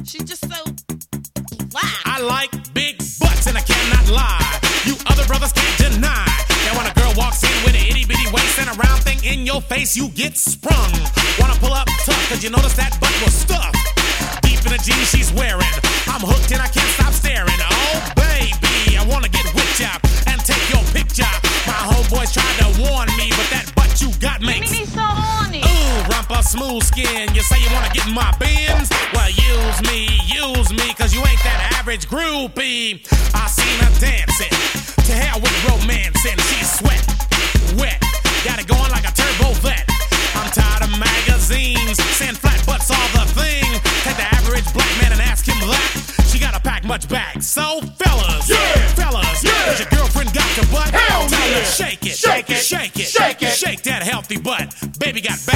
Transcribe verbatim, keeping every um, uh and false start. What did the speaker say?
She's just so wow. I like big butts and I cannot lie. You other brothers can't deny that when a girl walks in with an itty bitty waist and a round thing in your face, you get sprung. Wanna pull up tough cause you notice that butt was stuffed deep in the jeans she's wearing. I'm hooked and I can't stop staring. Oh baby, I wanna get with ya and take your picture. My homeboys tried to warn me, but that butt you got makes me so horny. Ooh, rumpa smooth skin. You say you wanna get in my bins? Well, use me, use me, cause you ain't that average groupie. I seen her dancing, to hell with romancing. She's sweat, wet, got it going like a turbo vet. I'm tired of magazines, saying flat butts all the thing. Take the average black man and ask him that. She gotta pack much back. So fellas, yeah, fellas, yeah. Has your girlfriend got your butt? Hell Tell yeah. her shake it, Shake it, shake it, shake it. shake that healthy butt. Baby got back.